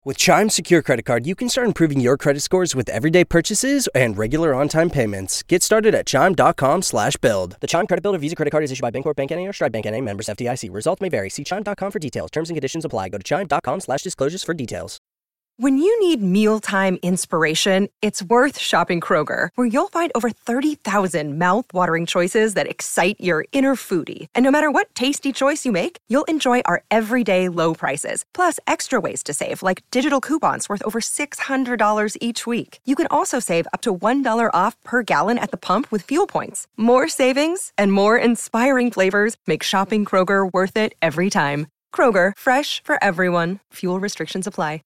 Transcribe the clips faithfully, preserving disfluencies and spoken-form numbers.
With Chime's secure credit card, you can start improving your credit scores with everyday purchases and regular on-time payments. Get started at chime.com slash build. The Chime Credit Builder Visa Credit Card is issued by Bancorp Bank N A or Stride Bank N A, members F D I C. Results may vary. See chime dot com for details. Terms and conditions apply. Go to chime.com slash disclosures for details. When you need mealtime inspiration, it's worth shopping Kroger, where you'll find over thirty thousand mouth-watering choices that excite your inner foodie. And no matter what tasty choice you make, you'll enjoy our everyday low prices, plus extra ways to save, like digital coupons worth over six hundred dollars each week. You can also save up to one dollar off per gallon at the pump with fuel points. More savings and more inspiring flavors make shopping Kroger worth it every time. Kroger, fresh for everyone. Fuel restrictions apply.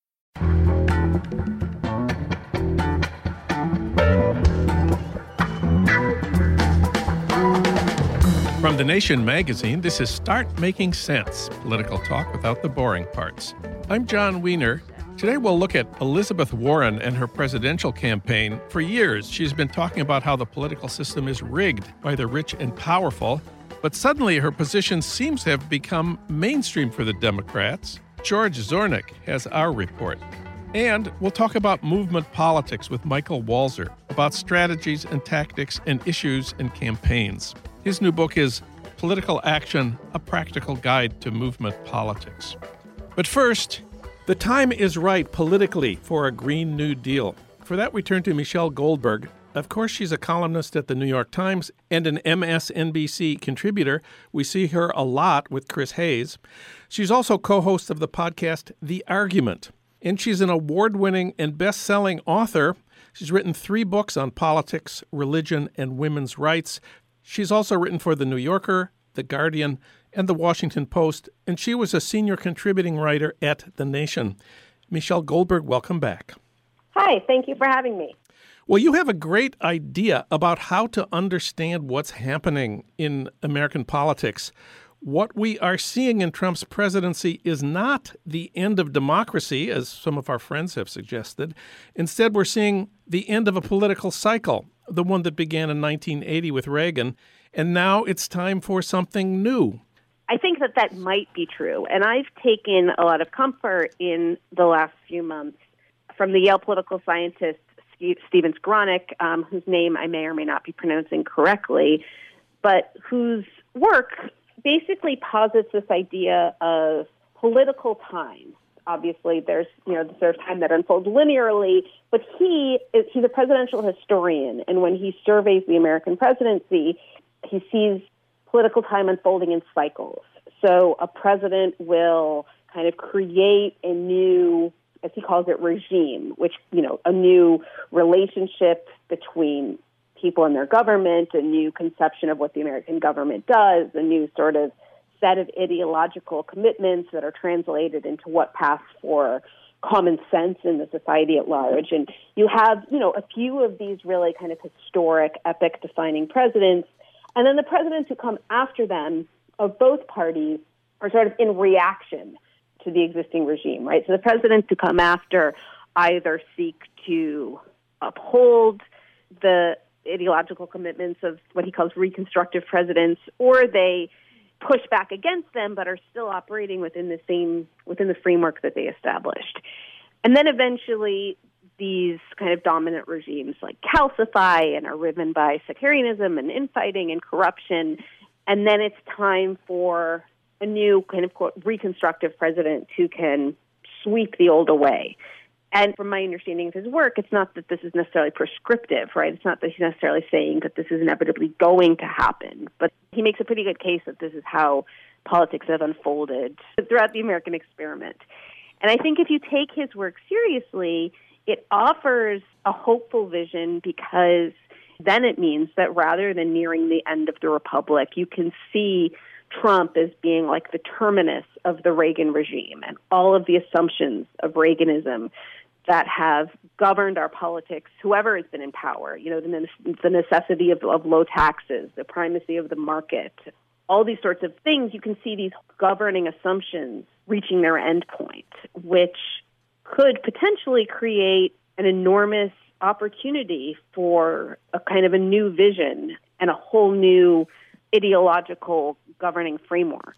From The Nation magazine, this is Start Making Sense, political talk without the boring parts. I'm John Wiener. Today we'll look at Elizabeth Warren and her presidential campaign. For years, she's been talking about how the political system is rigged by the rich and powerful, but suddenly her position seems to have become mainstream for the Democrats. George Zornick has our report. And we'll talk about movement politics with Michael Walzer, about strategies and tactics and issues and campaigns. His new book is Political Action, A Practical Guide to Movement Politics. But first, the time is right politically for a Green New Deal. For that, we turn to Michelle Goldberg. Of course, she's a columnist at the New York Times and an M S N B C contributor. We see her a lot with Chris Hayes. She's also co-host of the podcast The Argument. And she's an award-winning and best-selling author. She's written three books on politics, religion, and women's rights. She's also written for The New Yorker, The Guardian, and The Washington Post, and she was a senior contributing writer at The Nation. Michelle Goldberg, welcome back. Hi, thank you for having me. Well, you have a great idea about how to understand what's happening in American politics. What we are seeing in Trump's presidency is not the end of democracy, as some of our friends have suggested. Instead, we're seeing the end of a political cycle, the one that began in nineteen eighty with Reagan, and now it's time for something new. I think that that might be true, and I've taken a lot of comfort in the last few months from the Yale political scientist Stephen Skowronek, um, whose name I may or may not be pronouncing correctly, but whose work basically posits this idea of political time. Obviously, there's you know there's time that unfolds linearly, but he is, he's a presidential historian, and when he surveys the American presidency, he sees political time unfolding in cycles. So a president will kind of create a new, as he calls it, regime, which you know a new relationship between people in their government, a new conception of what the American government does, a new sort of set of ideological commitments that are translated into what pass for common sense in the society at large. And you have, you know, a few of these really kind of historic, epic-defining presidents, and then the presidents who come after them of both parties are sort of in reaction to the existing regime, right? So the presidents who come after either seek to uphold the ideological commitments of what he calls reconstructive presidents, or they push back against them but are still operating within the same within the framework that they established. And then eventually these kind of dominant regimes like calcify and are riven by sectarianism and infighting and corruption, and then it's time for a new kind of quote reconstructive president who can sweep the old away. And from my understanding of his work, it's not that this is necessarily prescriptive, right? It's not that he's necessarily saying that this is inevitably going to happen, but he makes a pretty good case that this is how politics have unfolded throughout the American experiment. And I think if you take his work seriously, it offers a hopeful vision, because then it means that rather than nearing the end of the republic, you can see Trump as being like the terminus of the Reagan regime and all of the assumptions of Reaganism that have governed our politics, whoever has been in power, you know, the, the necessity of, of low taxes, the primacy of the market, all these sorts of things. You can see these governing assumptions reaching their end point, which could potentially create an enormous opportunity for a kind of a new vision and a whole new ideological governing framework.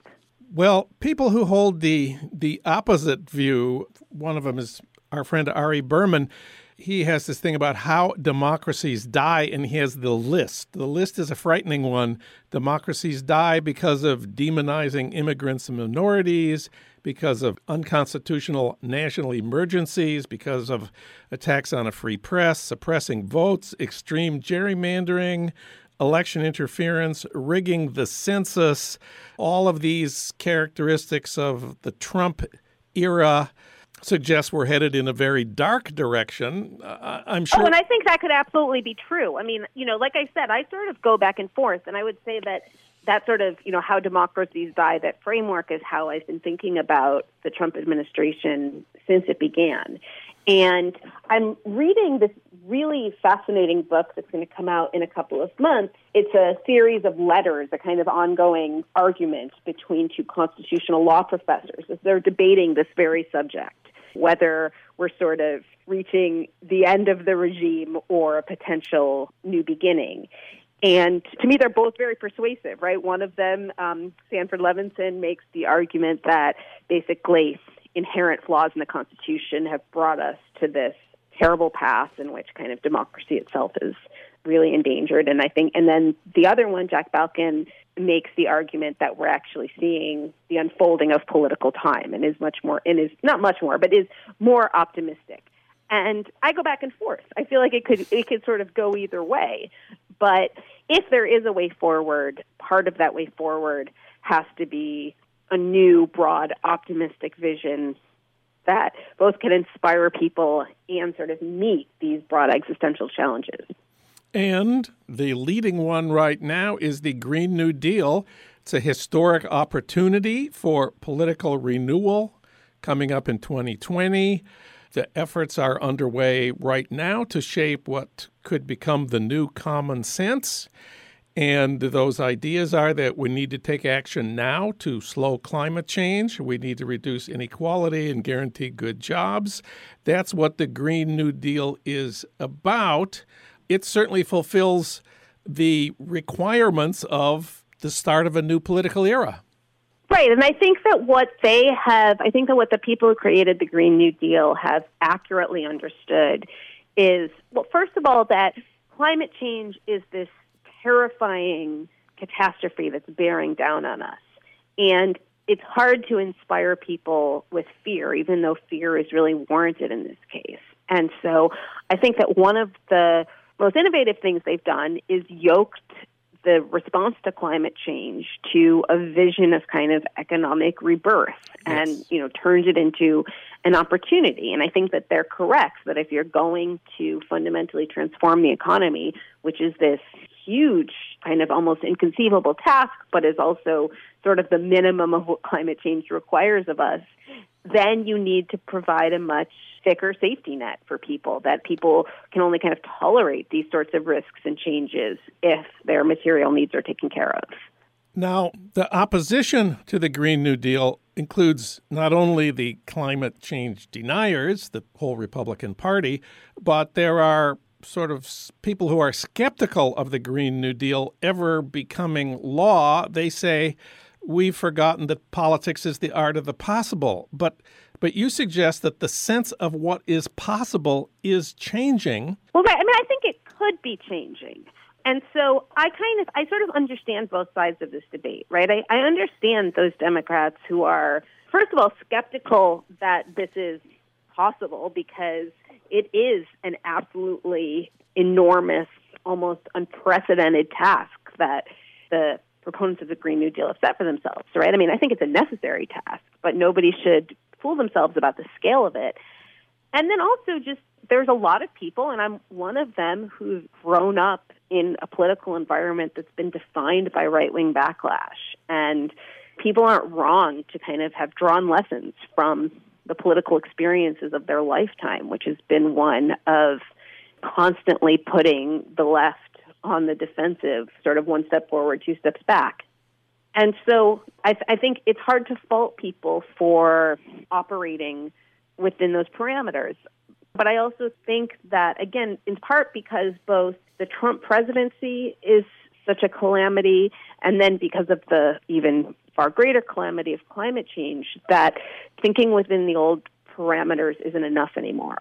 Well, people who hold the the opposite view, one of them is our friend Ari Berman. He has this thing about how democracies die, and he has the list. The list is a frightening one. Democracies die because of demonizing immigrants and minorities, because of unconstitutional national emergencies, because of attacks on a free press, suppressing votes, extreme gerrymandering, election interference, rigging the census, all of these characteristics of the Trump era suggests we're headed in a very dark direction. Uh, I'm sure. Oh, and I think that could absolutely be true. I mean, you know, like I said, I sort of go back and forth, and I would say that that sort of, you know, how democracies die, that framework is how I've been thinking about the Trump administration since it began. And I'm reading this really fascinating book that's going to come out in a couple of months. It's a series of letters, a kind of ongoing argument between two constitutional law professors as they're debating this very subject, whether we're sort of reaching the end of the regime or a potential new beginning. And to me, they're both very persuasive, right? One of them, um, Sanford Levinson, makes the argument that basically inherent flaws in the Constitution have brought us to this terrible path in which kind of democracy itself is really endangered. And I think, and then the other one, Jack Balkin, makes the argument that we're actually seeing the unfolding of political time and is much more, and is not much more, but is more optimistic. And I go back and forth. I feel like it could it could sort of go either way. But if there is a way forward, part of that way forward has to be a new, broad, optimistic vision that both can inspire people and sort of meet these broad existential challenges. And the leading one right now is the Green New Deal. It's a historic opportunity for political renewal coming up in twenty twenty. The efforts are underway right now to shape what could become the new common sense. And those ideas are that we need to take action now to slow climate change. We need to reduce inequality and guarantee good jobs. That's what the Green New Deal is about. It certainly fulfills the requirements of the start of a new political era. Right, and I think that what they have, I think that what the people who created the Green New Deal have accurately understood is, well, first of all, that climate change is this terrifying catastrophe that's bearing down on us. And it's hard to inspire people with fear, even though fear is really warranted in this case. And so I think that one of the most innovative things they've done is yoked the response to climate change to a vision of kind of economic rebirth and, yes. you know, turns it into an opportunity. And I think that they're correct that if you're going to fundamentally transform the economy, which is this huge kind of almost inconceivable task, but is also sort of the minimum of what climate change requires of us, then you need to provide a much thicker safety net for people, that people can only kind of tolerate these sorts of risks and changes if their material needs are taken care of. Now, the opposition to the Green New Deal includes not only the climate change deniers, the whole Republican Party, but there are sort of people who are skeptical of the Green New Deal ever becoming law. They say, we've forgotten that politics is the art of the possible. But but you suggest that the sense of what is possible is changing. Well, right. I mean, I think it could be changing. And so I kind of, I sort of understand both sides of this debate, right? I, I understand those Democrats who are, first of all, skeptical that this is possible because it is an absolutely enormous, almost unprecedented task that the proponents of the Green New Deal have set for themselves, right? I mean, I think it's a necessary task, but nobody should fool themselves about the scale of it. And then also just there's a lot of people, and I'm one of them, who've grown up in a political environment that's been defined by right-wing backlash. And people aren't wrong to kind of have drawn lessons from the political experiences of their lifetime, which has been one of constantly putting the left on the defensive, sort of one step forward, two steps back. And so I, th- I think it's hard to fault people for operating within those parameters. But I also think that, again, in part because both the Trump presidency is such a calamity, and then because of the even far greater calamity of climate change, that thinking within the old parameters isn't enough anymore.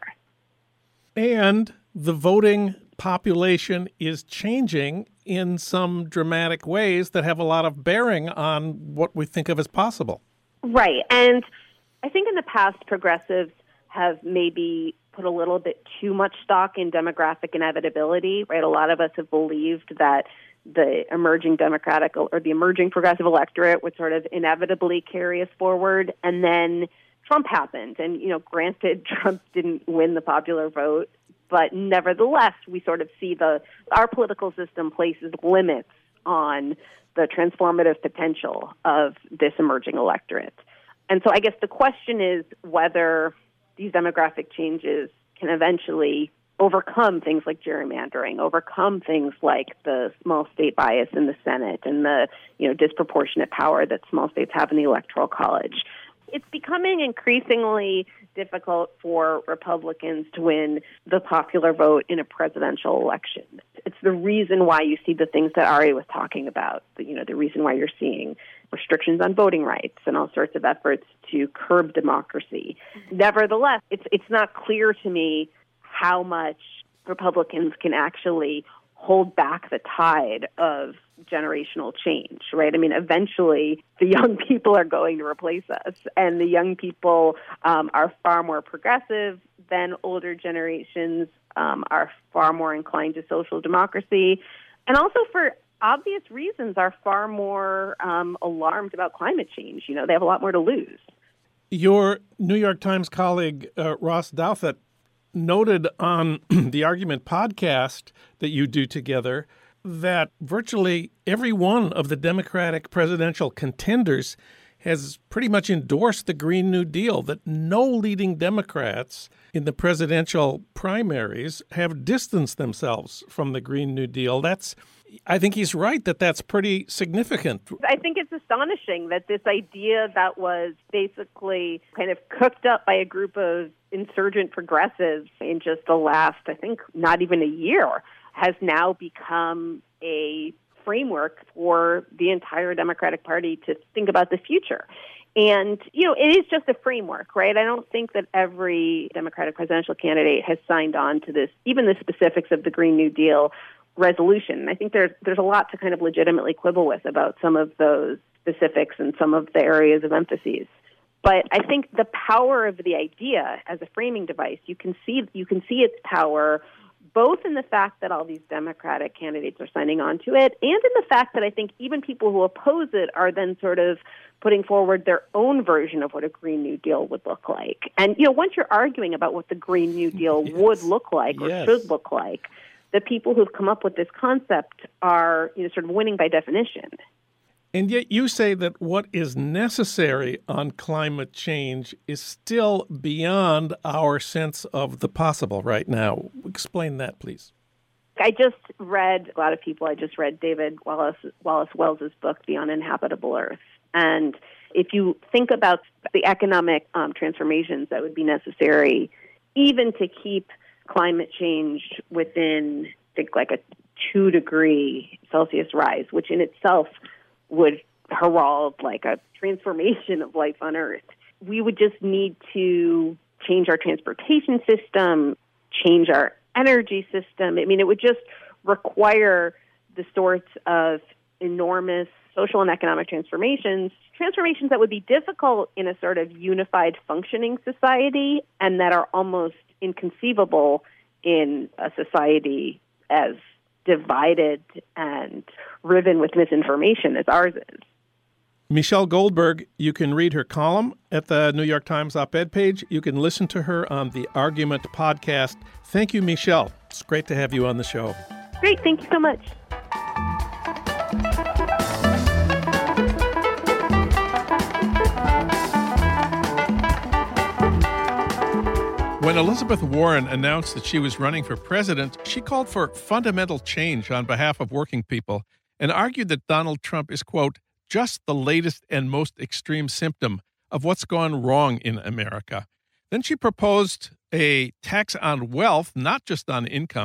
And the voting population is changing in some dramatic ways that have a lot of bearing on what we think of as possible. Right. And I think in the past, progressives have maybe put a little bit too much stock in demographic inevitability, right? A lot of us have believed that the emerging democratic or the emerging progressive electorate would sort of inevitably carry us forward. And then Trump happened. And, you know, granted, Trump didn't win the popular vote, but nevertheless, we sort of see the our political system places limits on the transformative potential of this emerging electorate. And so I guess the question is whether these demographic changes can eventually overcome things like gerrymandering, overcome things like the small state bias in the Senate and the, you know, disproportionate power that small states have in the Electoral College. It's becoming increasingly difficult for Republicans to win the popular vote in a presidential election. It's the reason why you see the things that Ari was talking about, you know, the reason why you're seeing restrictions on voting rights and all sorts of efforts to curb democracy. Nevertheless, it's it's not clear to me how much Republicans can actually hold back the tide of generational change, right? I mean, eventually the young people are going to replace us, and the young people um, are far more progressive than older generations, um, are far more inclined to social democracy, and also for obvious reasons are far more um, alarmed about climate change. You know, they have a lot more to lose. Your New York Times colleague, uh, Ross Douthat, noted on the Argument podcast that you do together that virtually every one of the Democratic presidential contenders has pretty much endorsed the Green New Deal, that no leading Democrats in the presidential primaries have distanced themselves from the Green New Deal. That's, I think he's right that that's pretty significant. I think it's astonishing that this idea that was basically kind of cooked up by a group of insurgent progressives in just the last, I think, not even a year, has now become a framework for the entire Democratic Party to think about the future. And, you know, it is just a framework, right? I don't think that every Democratic presidential candidate has signed on to this, even the specifics of the Green New Deal resolution. I think there's there's a lot to kind of legitimately quibble with about some of those specifics and some of the areas of emphases. But I think the power of the idea as a framing device, you can see you can see its power both in the fact that all these Democratic candidates are signing on to it, and in the fact that I think even people who oppose it are then sort of putting forward their own version of what a Green New Deal would look like. And, you know, once you're arguing about what the Green New Deal yes. would look like or yes. should look like, the people who've come up with this concept are, you know, sort of winning by definition. And yet you say that what is necessary on climate change is still beyond our sense of the possible right now. Explain that, please. I just read, a lot of people, I just read David Wallace, Wallace Wells' book, The Uninhabitable Earth. And if you think about the economic um, transformations that would be necessary, even to keep climate change within, I think, like a two degree Celsius rise, which in itself would herald like a transformation of life on Earth. We would just need to change our transportation system, change our energy system. I mean, it would just require the sorts of enormous social and economic transformations, transformations that would be difficult in a sort of unified functioning society and that are almost inconceivable in a society as divided and riven with misinformation as ours is. Michelle Goldberg, you can read her column at the New York Times op-ed page. You can listen to her on the Argument podcast. Thank you, Michelle. It's great to have you on the show. Great. Thank you so much. When Elizabeth Warren announced that she was running for president, she called for fundamental change on behalf of working people and argued that Donald Trump is, quote, just the latest and most extreme symptom of what's gone wrong in America. Then she proposed a tax on wealth, not just on income,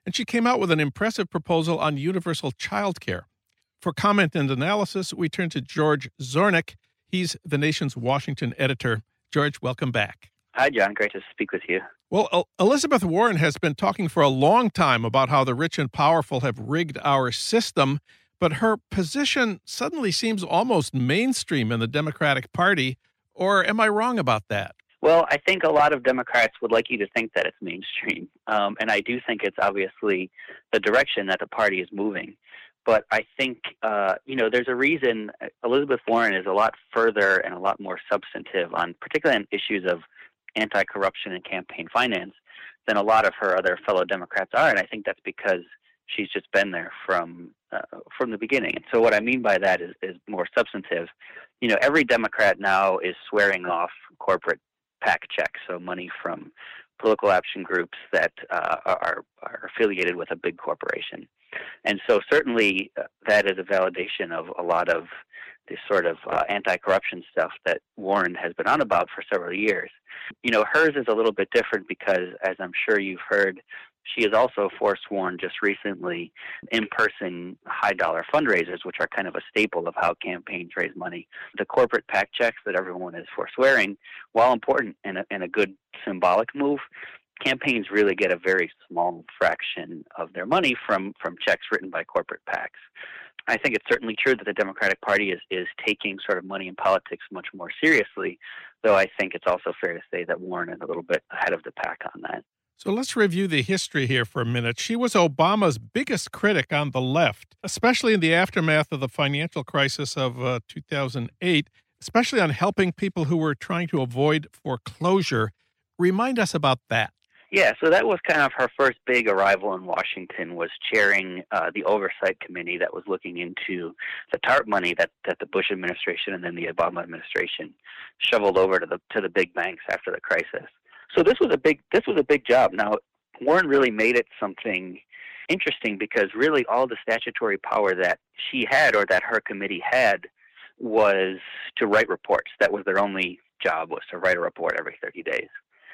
and she came out with an impressive proposal on universal child care. For comment and analysis, we turn to George Zornick. He's the nation's Washington editor. George, welcome back. Hi, John. Great to speak with you. Well, El- Elizabeth Warren has been talking for a long time about how the rich and powerful have rigged our system, but her position suddenly seems almost mainstream in the Democratic Party. Or am I wrong about that? Well, I think a lot of Democrats would like you to think that it's mainstream. Um, and I do think it's obviously the direction that the party is moving. But I think, uh, you know, there's a reason Elizabeth Warren is a lot further and a lot more substantive on, particularly on issues of anti-corruption and campaign finance, than a lot of her other fellow Democrats are. And I think that's because she's just been there from uh, from the beginning. And so what I mean by that is, is more substantive. You know, every Democrat now is swearing off corporate PAC checks, so money from political action groups that uh, are, are affiliated with a big corporation. And so certainly uh, that is a validation of a lot of this sort of uh, anti-corruption stuff that Warren has been on about for several years. You know, hers is a little bit different because, as I'm sure you've heard, she has also forsworn just recently in-person high-dollar fundraisers, which are kind of a staple of how campaigns raise money. The corporate PAC checks that everyone is forswearing, while important and a, and a good symbolic move, campaigns really get a very small fraction of their money from, from checks written by corporate PACs. I think it's certainly true that the Democratic Party is, is taking sort of money in politics much more seriously, though I think it's also fair to say that Warren is a little bit ahead of the pack on that. So let's review the history here for a minute. She was Obama's biggest critic on the left, especially in the aftermath of the financial crisis of uh, two thousand eight, especially on helping people who were trying to avoid foreclosure. Remind us about that. Yeah, so that was kind of her first big arrival in Washington, was chairing uh, the oversight committee that was looking into the TARP money that, that the Bush administration and then the Obama administration shoveled over to the to the big banks after the crisis. So this was a big this was a big job. Now, Warren really made it something interesting because really all the statutory power that she had or that her committee had was to write reports. That was their only job, was to write a report every thirty days.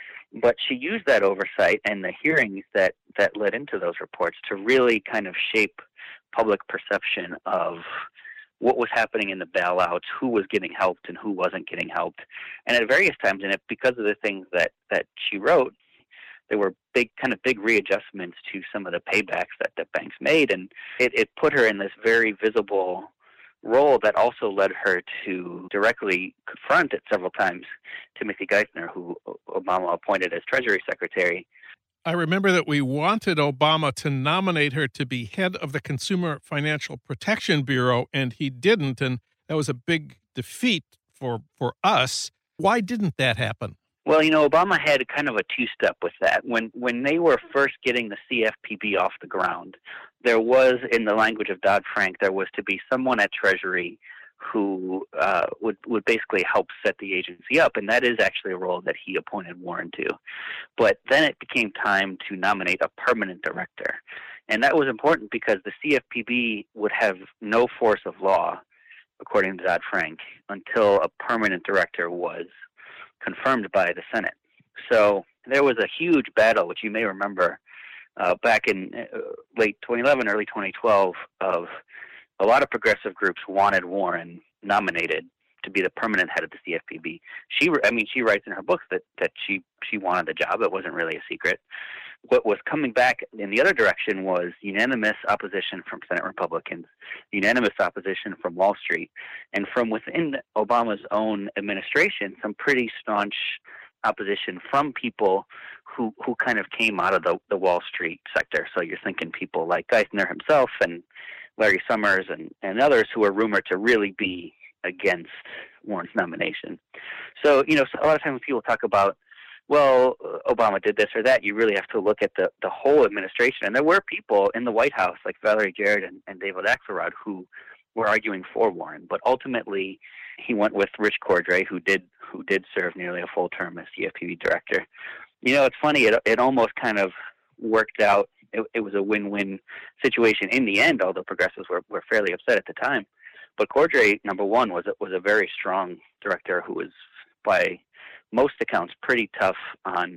But she used that oversight and the hearings that, that led into those reports to really kind of shape public perception of what was happening in the bailouts, who was getting helped and who wasn't getting helped. And at various times in it, because of the things that, that she wrote, there were big kind of big readjustments to some of the paybacks that the banks made. And it, it put her in this very visible role that also led her to directly confront at several times Timothy Geithner, who Obama appointed as Treasury Secretary. I remember that we wanted Obama to nominate her to be head of the Consumer Financial Protection Bureau, and he didn't, and that was a big defeat for, for us. Why didn't that happen? Well, you know, Obama had kind of a two-step with that. When when they were first getting the C F P B off the ground, there was, in the language of Dodd-Frank, there was to be someone at Treasury who uh, would, would basically help set the agency up, and that is actually a role that he appointed Warren to. But then it became time to nominate a permanent director, and that was important because the C F P B would have no force of law, according to Dodd-Frank, until a permanent director was confirmed by the Senate. So there was a huge battle, which you may remember uh, back in uh, late twenty eleven, early twenty twelve, of a lot of progressive groups wanted Warren nominated to be the permanent head of the C F P B. She, I mean, she writes in her books that, that she, she wanted the job. It wasn't really a secret. What was coming back in the other direction was unanimous opposition from Senate Republicans, unanimous opposition from Wall Street, and from within Obama's own administration, some pretty staunch opposition from people who who kind of came out of the, the Wall Street sector. So you're thinking people like Geithner himself and Larry Summers and, and others who are rumored to really be against Warren's nomination. So, you know, so a lot of times when people talk about, well, Obama did this or that, you really have to look at the, the whole administration. And there were people in the White House like Valerie Jarrett and, and David Axelrod who were arguing for Warren. But ultimately, he went with Rich Cordray, who did who did serve nearly a full term as C F P B director. You know, it's funny, it, it almost kind of worked out. It, it was a win-win situation in the end, although progressives were, were fairly upset at the time. But Cordray, number one, was a, was a very strong director who was, by most accounts, pretty tough on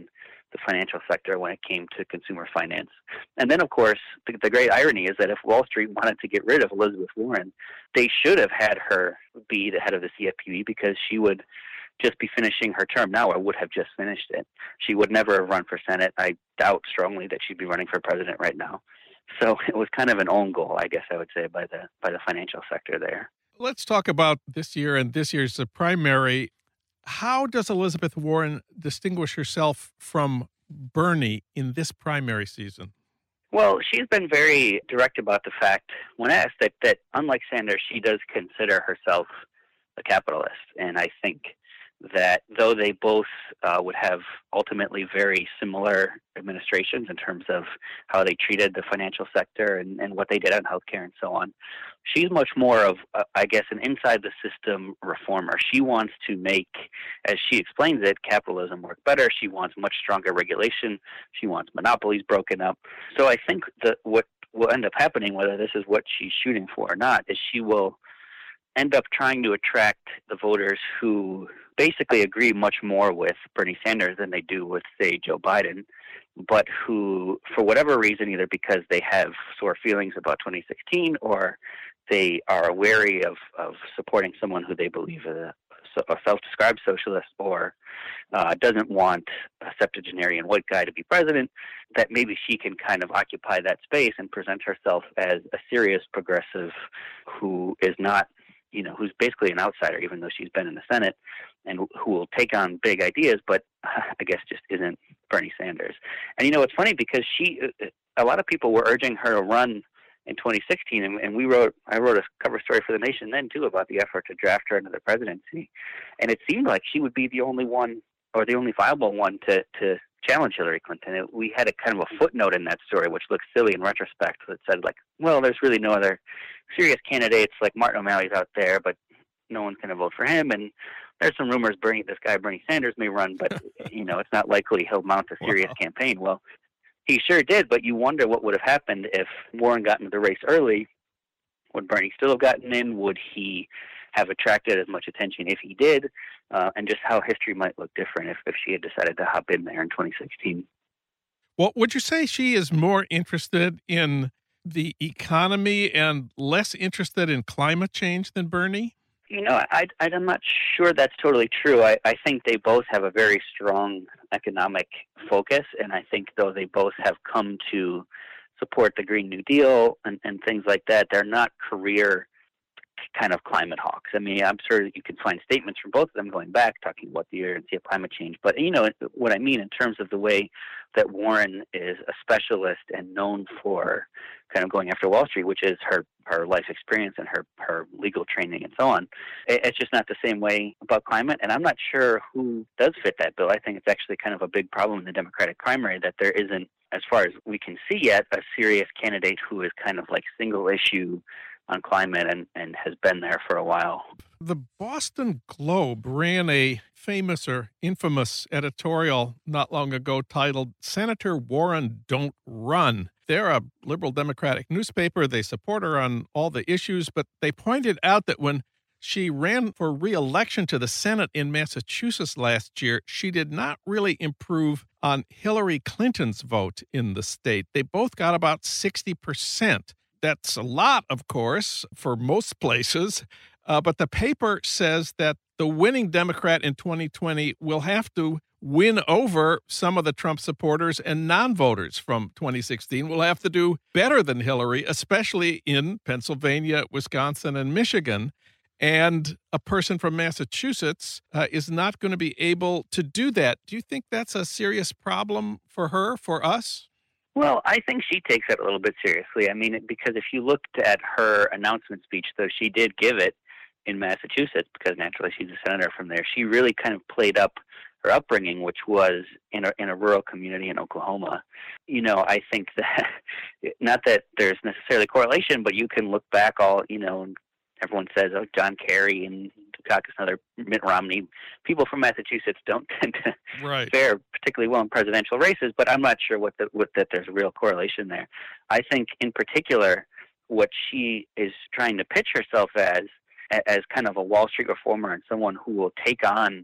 the financial sector when it came to consumer finance. And then, of course, the, the great irony is that if Wall Street wanted to get rid of Elizabeth Warren, they should have had her be the head of the C F P B because she would just be finishing her term now, or would have just finished it. She would never have run for Senate. I doubt strongly that she'd be running for president right now. So it was kind of an own goal, I guess I would say, by the by the financial sector there. Let's talk about this year and this year's primary. How does Elizabeth Warren distinguish herself from Bernie in this primary season? Well, she's been very direct about the fact, when asked, that, that unlike Sanders, she does consider herself a capitalist. And I think that though they both uh, would have ultimately very similar administrations in terms of how they treated the financial sector and, and what they did on healthcare and so on, she's much more of, uh, I guess, an inside-the-system reformer. She wants to make, as she explains it, capitalism work better. She wants much stronger regulation. She wants monopolies broken up. So I think that what will end up happening, whether this is what she's shooting for or not, is she will end up trying to attract the voters who basically agree much more with Bernie Sanders than they do with, say, Joe Biden, but who, for whatever reason, either because they have sore feelings about twenty sixteen or they are wary of, of supporting someone who they believe is a, a self-described socialist or uh, doesn't want a septuagenarian white guy to be president, that maybe she can kind of occupy that space and present herself as a serious progressive who is not, you know, who's basically an outsider, even though she's been in the Senate, and who will take on big ideas, but I guess just isn't Bernie Sanders. And, you know, it's funny because she, a lot of people were urging her to run in twenty sixteen, and, and we wrote, I wrote a cover story for The Nation then, too, about the effort to draft her into the presidency. And it seemed like she would be the only one, or the only viable one to, to challenge Hillary Clinton. It, we had a kind of a footnote in that story, which looks silly in retrospect, that said, like, well, there's really no other serious candidates. Like Martin O'Malley's out there, but no one's going to vote for him. And there's some rumors Bernie, this guy Bernie Sanders may run, but you know, it's not likely he'll mount a serious wow. campaign. Well, he sure did, but you wonder what would have happened if Warren got into the race early. Would Bernie still have gotten in? Would he have attracted as much attention if he did? Uh, and just how history might look different if, if she had decided to hop in there in twenty sixteen. Well, would you say she is more interested in the economy and less interested in climate change than Bernie? You know, I, I, I'm not sure that's totally true. I, I think they both have a very strong economic focus, and I think though they both have come to support the Green New Deal and, and things like that, they're not career kind of climate hawks. I mean, I'm sure that you can find statements from both of them going back, talking about the urgency of climate change. But, you know, what I mean in terms of the way that Warren is a specialist and known for kind of going after Wall Street, which is her, her life experience and her, her legal training and so on, it's just not the same way about climate. And I'm not sure who does fit that bill. I think it's actually kind of a big problem in the Democratic primary that there isn't, as far as we can see yet, a serious candidate who is kind of like single issue on climate and, and has been there for a while. The Boston Globe ran a famous or infamous editorial not long ago titled, "Senator Warren Don't Run." They're a liberal Democratic newspaper. They support her on all the issues, but they pointed out that when she ran for re-election to the Senate in Massachusetts last year, she did not really improve on Hillary Clinton's vote in the state. They both got about sixty percent. That's a lot, of course, for most places. Uh, but the paper says that the winning Democrat in twenty twenty will have to win over some of the Trump supporters, and non-voters from twenty sixteen will have to do better than Hillary, especially in Pennsylvania, Wisconsin, and Michigan. And a person from Massachusetts uh, is not going to be able to do that. Do you think that's a serious problem for her, for us? Well, I think she takes it a little bit seriously. I mean, because if you looked at her announcement speech, though she did give it in Massachusetts, because naturally she's a senator from there, she really kind of played up her upbringing, which was in a, in a rural community in Oklahoma. You know, I think that, not that there's necessarily correlation, but you can look back all, you know, and everyone says, oh, John Kerry and Dukakis and other Mitt Romney. People from Massachusetts don't tend to right. fare particularly well in presidential races, but I'm not sure what the, what, that there's a real correlation there. I think in particular what she is trying to pitch herself as, as kind of a Wall Street reformer and someone who will take on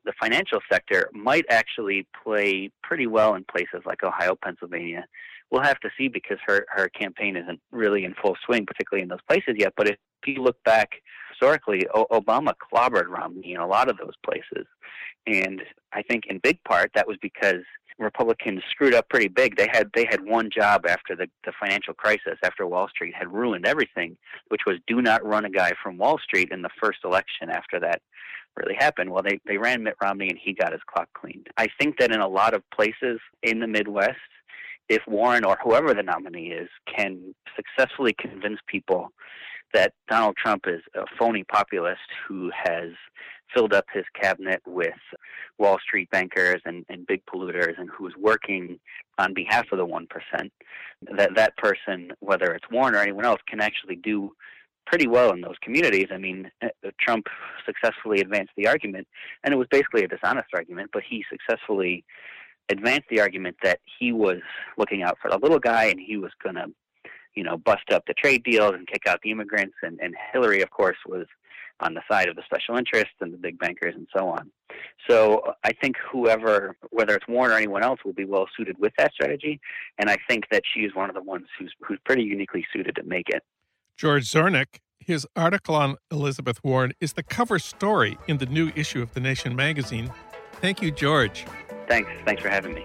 the financial sector might actually play pretty well in places like Ohio, Pennsylvania. We'll have to see because her, her campaign isn't really in full swing, particularly in those places yet. But if you look back historically, o- Obama clobbered Romney in a lot of those places. And I think in big part that was because Republicans screwed up pretty big. They had they had one job after the, the financial crisis, after Wall Street had ruined everything, which was do not run a guy from Wall Street in the first election after that really happened. Well, they, they ran Mitt Romney and he got his clock cleaned. I think that in a lot of places in the Midwest, if Warren or whoever the nominee is can successfully convince people that Donald Trump is a phony populist who has filled up his cabinet with Wall Street bankers and, and big polluters and who's working on behalf of the one percent, that that person, whether it's Warren or anyone else, can actually do pretty well in those communities. I mean, Trump successfully advanced the argument, and it was basically a dishonest argument, but he successfully advanced the argument that he was looking out for the little guy and he was going to, you know, bust up the trade deals and kick out the immigrants. And, and Hillary, of course, was on the side of the special interests and the big bankers and so on. So I think whoever, whether it's Warren or anyone else, will be well suited with that strategy. And I think that she is one of the ones who's who's pretty uniquely suited to make it. George Zornick, his article on Elizabeth Warren is the cover story in the new issue of The Nation magazine. Thank you, George. Thanks. Thanks for having me.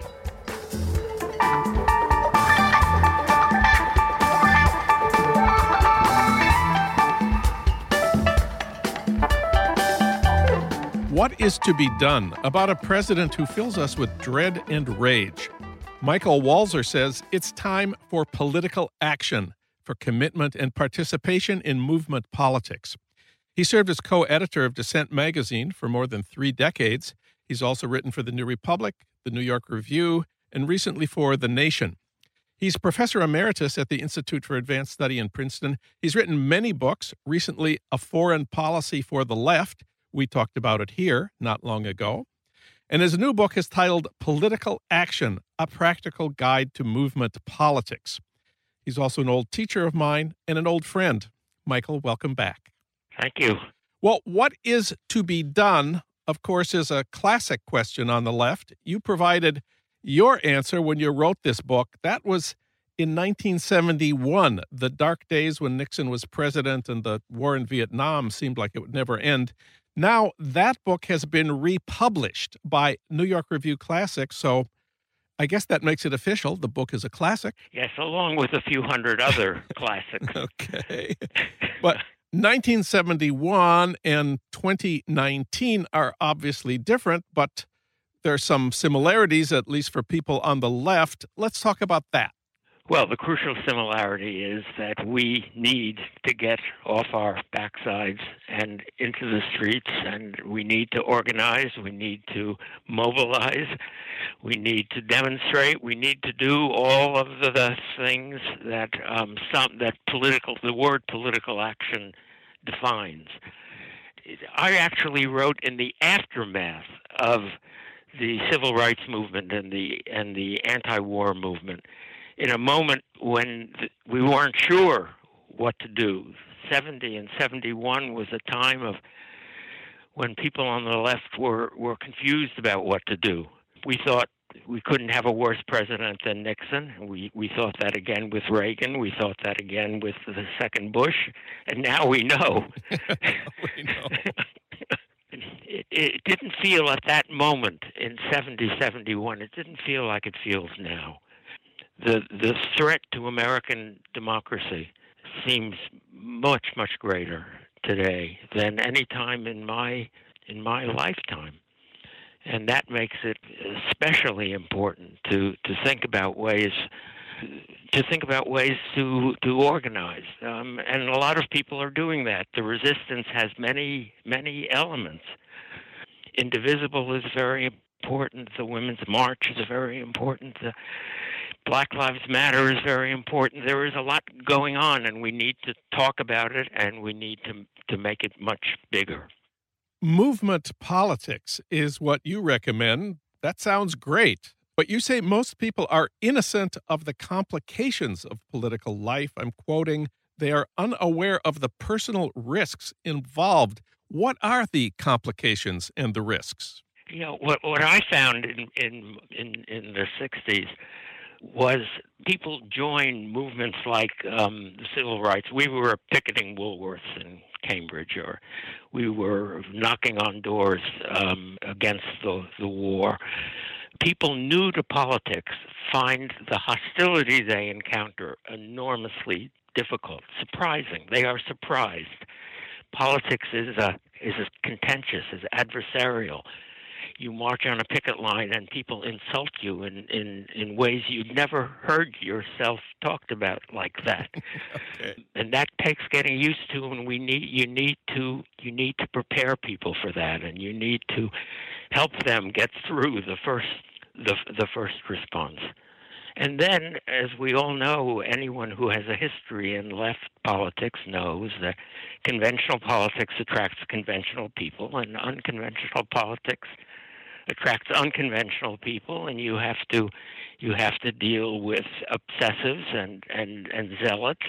What is to be done about a president who fills us with dread and rage? Michael Walzer says it's time for political action, for commitment and participation in movement politics. He served as co-editor of Dissent magazine for more than three decades. He's also written for The New Republic, The New York Review, and recently for The Nation. He's professor emeritus at the Institute for Advanced Study in Princeton. He's written many books, recently A Foreign Policy for the Left. We talked about it here not long ago. And his new book is titled Political Action, A Practical Guide to Movement Politics. He's also an old teacher of mine and an old friend. Michael, welcome back. Thank you. Well, what is to be done, of course, is a classic question on the left. You provided your answer when you wrote this book. That was in nineteen seventy-one, the dark days when Nixon was president and the war in Vietnam seemed like it would never end. Now, that book has been republished by New York Review Classics, so I guess that makes it official. The book is a classic. Yes, along with a few hundred other classics. Okay. But nineteen seventy-one and twenty nineteen are obviously different, but there are some similarities, at least for people on the left. Let's talk about that. Well, the crucial similarity is that we need to get off our backsides and into the streets, and we need to organize, we need to mobilize, we need to demonstrate, we need to do all of the, the things that um, some that political the word political action defines. I actually wrote in the aftermath of the civil rights movement and the and the anti-war movement, in a moment when th- we weren't sure what to do. seventy and seventy-one was a time of when people on the left were, were confused about what to do. We thought we couldn't have a worse president than Nixon. We we thought that again with Reagan. We thought that again with the second Bush. And now we know. we know. It, it didn't feel at that moment in seventy, seventy-one, it didn't feel like it feels now. The the threat to American democracy seems much, much greater today than any time in my in my lifetime. And that makes it especially important to, to think about ways to think about ways to to organize. Um, and a lot of people are doing that. The resistance has many, many elements. Indivisible is very important. The Women's March is very important. The Black Lives Matter is very important. There is a lot going on, and we need to talk about it, and we need to to make it much bigger. Movement politics is what you recommend. That sounds great. But you say most people are innocent of the complications of political life. I'm quoting, they are unaware of the personal risks involved. What are the complications and the risks? You know, what what I found in in in, in the sixties was people joined movements like um, the civil rights. We were picketing Woolworths in Cambridge, or we were knocking on doors um, against the, the war. People new to politics find the hostility they encounter enormously difficult, surprising. They are surprised. Politics is a, is as contentious, is adversarial. You march on a picket line and people insult you in, in, in ways you'd never heard yourself talked about like that. Okay. And that takes getting used to, and we need you need to you need to prepare people for that, and you need to help them get through the first the the first response. And then, as we all know, anyone who has a history in left politics knows that conventional politics attracts conventional people, and unconventional politics attracts unconventional people, and you have to you have to deal with obsessives and, and, and zealots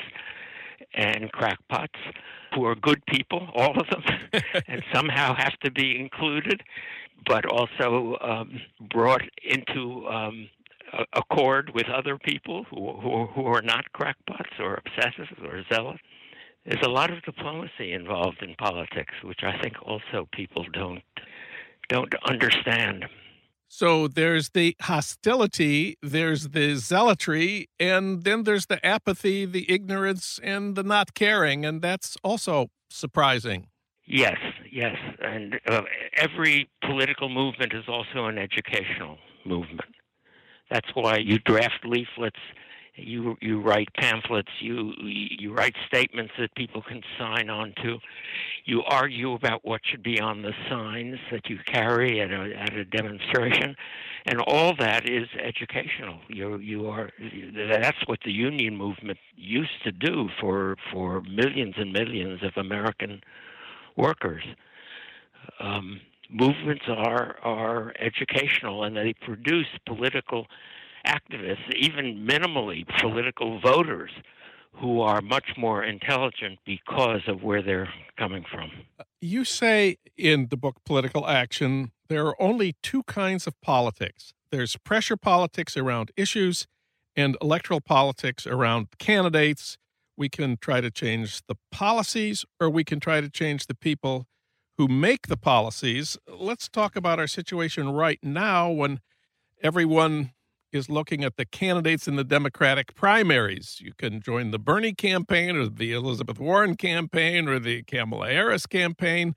and crackpots who are good people, all of them, and somehow have to be included, but also um, brought into um, accord with other people who, who who are not crackpots or obsessives or zealots. There's a lot of diplomacy involved in politics, which I think also people don't don't understand. So there's the hostility, there's the zealotry, and then there's the apathy, the ignorance, and the not caring, and that's also surprising. Yes, yes. And uh, every political movement is also an educational movement. That's why you draft leaflets, you you write pamphlets, you you write statements that people can sign on to. You argue about what should be on the signs that you carry at a at a demonstration, and all that is educational. You you are that's what the union movement used to do for for millions and millions of American workers. Um, movements are are educational, and they produce political activists, even minimally political voters, who are much more intelligent because of where they're coming from. You say in the book Political Action, there are only two kinds of politics. There's pressure politics around issues and electoral politics around candidates. We can try to change the policies, or we can try to change the people who make the policies. Let's talk about our situation right now when everyone is looking at the candidates in the Democratic primaries. You can join the Bernie campaign or the Elizabeth Warren campaign or the Kamala Harris campaign,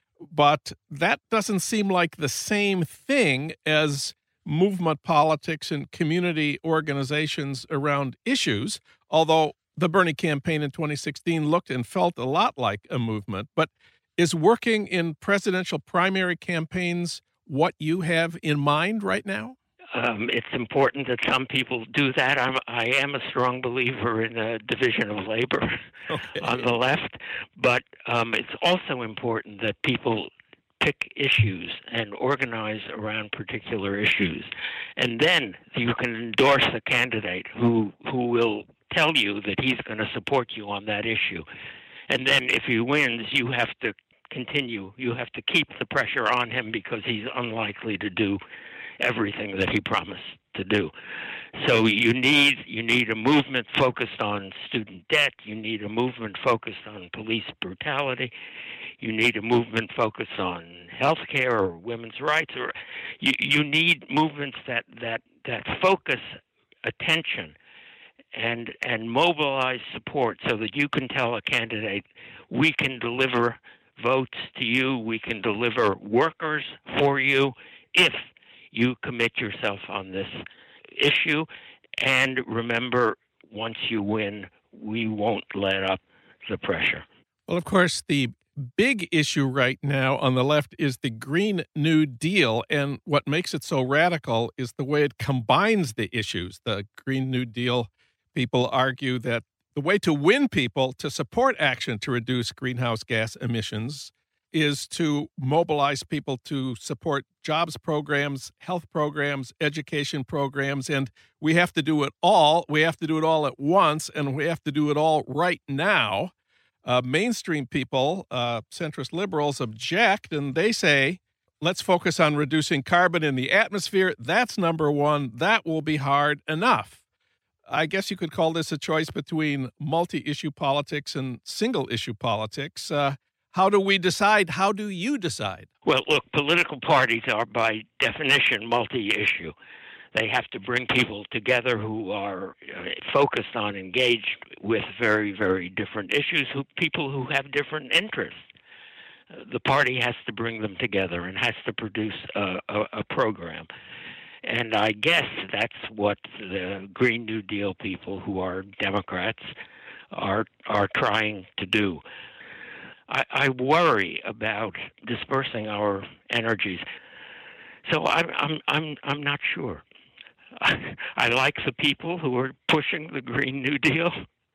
but that doesn't seem like the same thing as movement politics and community organizations around issues, although the Bernie campaign in twenty sixteen looked and felt a lot like a movement. But is working in presidential primary campaigns what you have in mind right now? Um, it's important that some people do that. I'm, I am a strong believer in a division of labor okay. on the left, but um, it's also important that people pick issues and organize around particular issues. And then you can endorse a candidate who, who will tell you that he's going to support you on that issue. And then if he wins, you have to continue. You have to keep the pressure on him because he's unlikely to do everything that he promised to do. So you need you need a movement focused on student debt. You need a movement focused on police brutality. You need a movement focused on health care or women's rights. Or you, you need movements that, that, that focus attention and and mobilize support so that you can tell a candidate, we can deliver votes to you, we can deliver workers for you if you commit yourself on this issue. And remember, once you win, we won't let up the pressure. Well, of course, the big issue right now on the left is the Green New Deal. And what makes it so radical is the way it combines the issues. The Green New Deal people argue that the way to win people to support action to reduce greenhouse gas emissions is to mobilize people to support jobs programs, health programs, education programs, and we have to do it all. We have to do it all at once, and we have to do it all right now. Uh, mainstream people, uh, centrist liberals, object, and they say, let's focus on reducing carbon in the atmosphere. That's number one. That will be hard enough. I guess you could call this a choice between multi-issue politics and single-issue politics. Uh, how do we decide? How do you decide? Well, look, political parties are by definition multi-issue. They have to bring people together who are uh, focused on, engaged with very, very different issues, who people who have different interests. Uh, the party has to bring them together and has to produce a, a, a program. And I guess that's what the Green New Deal people who are Democrats are are trying to do. I, I worry about dispersing our energies. So I'm I'm I'm I'm not sure. I, I like the people who are pushing the Green New Deal.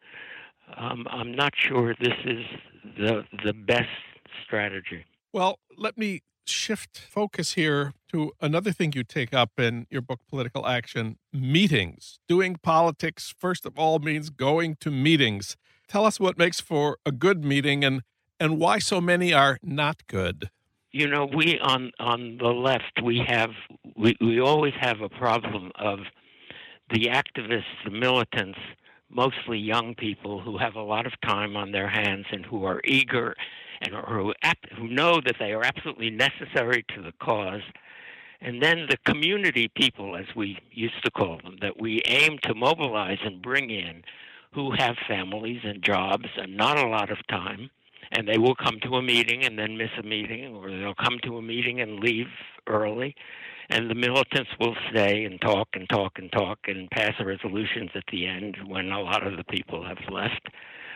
Um, I'm not sure this is the the best strategy. Well, let me shift focus here to another thing you take up in your book, Political Action, meetings. Doing politics, first of all, means going to meetings. Tell us what makes for a good meeting and, and why so many are not good. You know, we on, on the left, we have we, we always have a problem of the activists, the militants, mostly young people who have a lot of time on their hands and who are eager and who, who know that they are absolutely necessary to the cause. And then the community people, as we used to call them, that we aim to mobilize and bring in, who have families and jobs and not a lot of time, and they will come to a meeting and then miss a meeting, or they'll come to a meeting and leave early, and the militants will stay and talk and talk and talk and pass resolutions at the end when a lot of the people have left.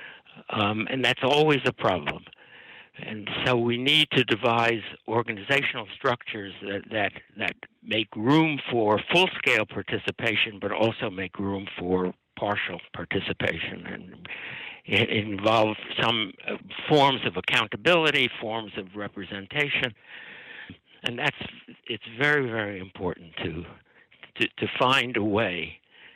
Um, and that's always a problem. And so we need to devise organizational structures that, that that make room for full-scale participation, but also make room for partial participation, and it involve some forms of accountability, forms of representation, and that's it's very, very important to to, to find a way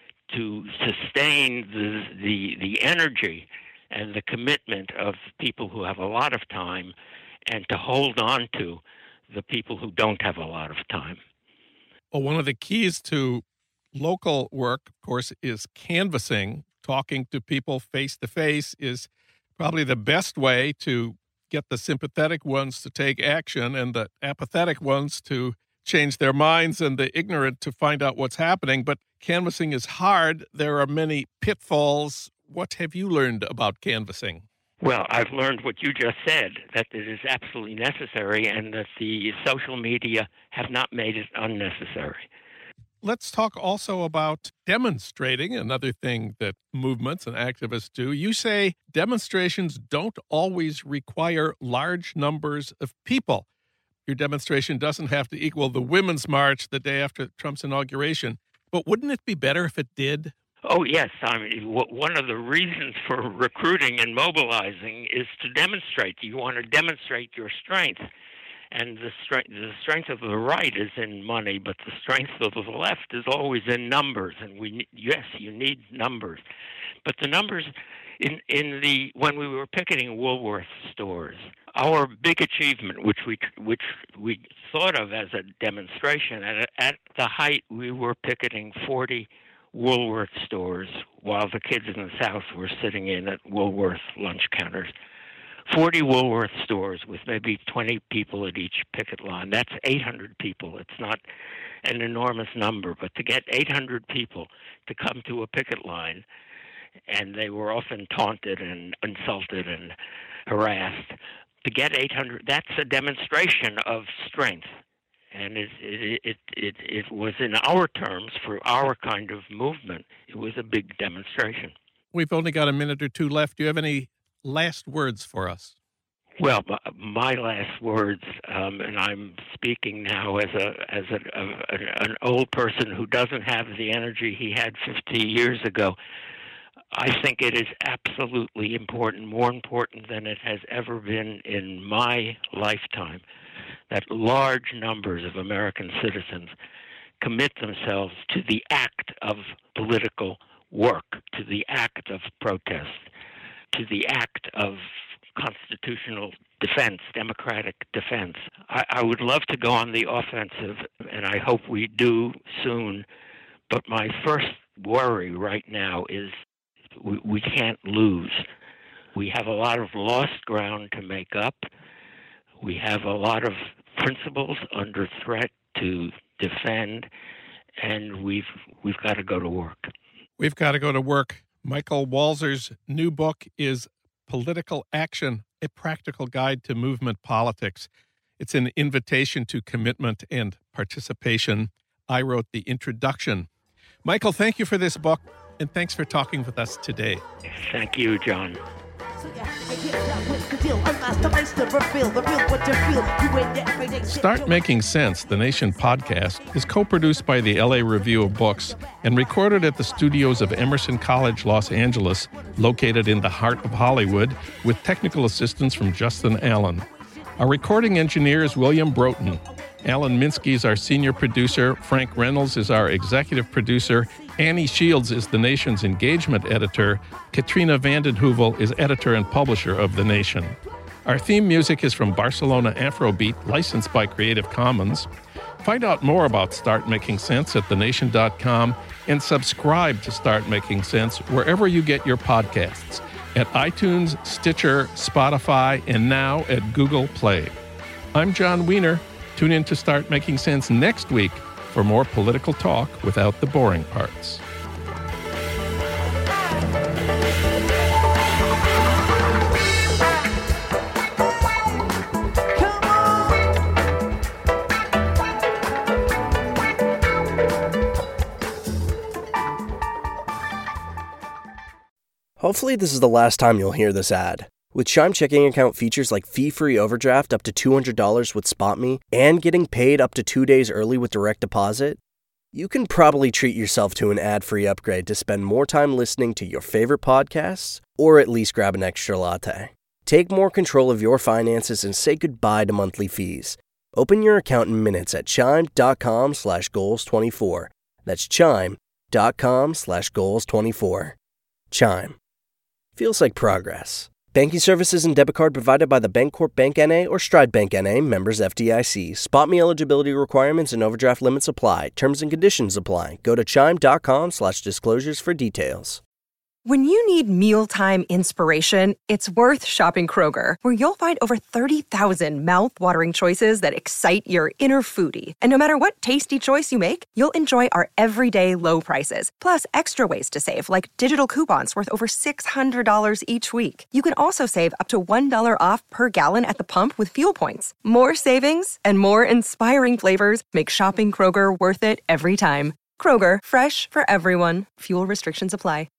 to sustain the the, the energy and the commitment of people who have a lot of time, and to hold on to the people who don't have a lot of time. Well, one of the keys to local work, of course, is canvassing. Talking to people face-to-face is probably the best way to get the sympathetic ones to take action and the apathetic ones to change their minds and the ignorant to find out what's happening. But canvassing is hard. There are many pitfalls. What have you learned about canvassing? Well, I've learned what you just said, that it is absolutely necessary and that the social media have not made it unnecessary. Let's talk also about demonstrating, another thing that movements and activists do. You say demonstrations don't always require large numbers of people. Your demonstration doesn't have to equal the Women's March the day after Trump's inauguration. But wouldn't it be better if it did? Oh, yes. I mean, one of the reasons for recruiting and mobilizing is to demonstrate. You want to demonstrate your strength. And the strength, the strength of the right is in money, but the strength of the left is always in numbers. And we, yes, you need numbers. But the numbers in, in the, when we were picketing Woolworth stores, our big achievement, which we, which we thought of as a demonstration, at, at the height, we were picketing forty Woolworth stores while the kids in the South were sitting in at Woolworth lunch counters. forty Woolworth stores with maybe twenty people at each picket line. That's eight hundred people. It's not an enormous number, but to get eight hundred people to come to a picket line, and they were often taunted and insulted and harassed, to get eight hundred, that's a demonstration of strength. And it, it, it, it, it was, in our terms, for our kind of movement, it was a big demonstration. We've only got a minute or two left. Do you have any last words for us? Well, my last words, um, and I'm speaking now as a as a, a, an old person who doesn't have the energy he had fifty years ago. I think it is absolutely important, more important than it has ever been in my lifetime, that large numbers of American citizens commit themselves to the act of political work, to the act of protest, to the act of constitutional defense, democratic defense. I, I would love to go on the offensive, and I hope we do soon. But my first worry right now is we, we can't lose. We have a lot of lost ground to make up. We have a lot of principles under threat to defend, and we've we've got to go to work. We've got to go to work. Michael Walzer's new book is Political Action, A Practical Guide to Movement Politics. It's an invitation to commitment and participation. I wrote the introduction. Michael, thank you for this book, and thanks for talking with us today. Thank you, John. Start Making Sense, the Nation podcast, is co-produced by the L A Review of Books and recorded at the studios of Emerson College, Los Angeles, located in the heart of Hollywood, with technical assistance from Justin Allen. Our recording engineer is William Broughton. Alan Minsky is our senior producer. Frank Reynolds is our executive producer. Annie Shields is the Nation's engagement editor. Katrina vanden Heuvel is editor and publisher of The Nation. Our theme music is from Barcelona Afrobeat, licensed by Creative Commons. Find out more about Start Making Sense at the nation dot com and subscribe to Start Making Sense wherever you get your podcasts, at iTunes, Stitcher, Spotify, and now at Google Play. I'm John Wiener. Tune in to Start Making Sense next week for more political talk without the boring parts. Hopefully this is the last time you'll hear this ad. With Chime checking account features like fee-free overdraft up to two hundred dollars with SpotMe and getting paid up to two days early with direct deposit, you can probably treat yourself to an ad-free upgrade to spend more time listening to your favorite podcasts or at least grab an extra latte. Take more control of your finances and say goodbye to monthly fees. Open your account in minutes at chime.com slash goals24. That's chime.com slash goals24. Chime. Feels like progress. Banking services and debit card provided by the Bancorp Bank N A or Stride Bank N A, members F D I C. SpotMe eligibility requirements and overdraft limits apply. Terms and conditions apply. Go to chime.com slash disclosures for details. When you need mealtime inspiration, it's worth shopping Kroger, where you'll find over thirty thousand mouth-watering choices that excite your inner foodie. And no matter what tasty choice you make, you'll enjoy our everyday low prices, plus extra ways to save, like digital coupons worth over six hundred dollars each week. You can also save up to one dollar off per gallon at the pump with fuel points. More savings and more inspiring flavors make shopping Kroger worth it every time. Kroger, fresh for everyone. Fuel restrictions apply.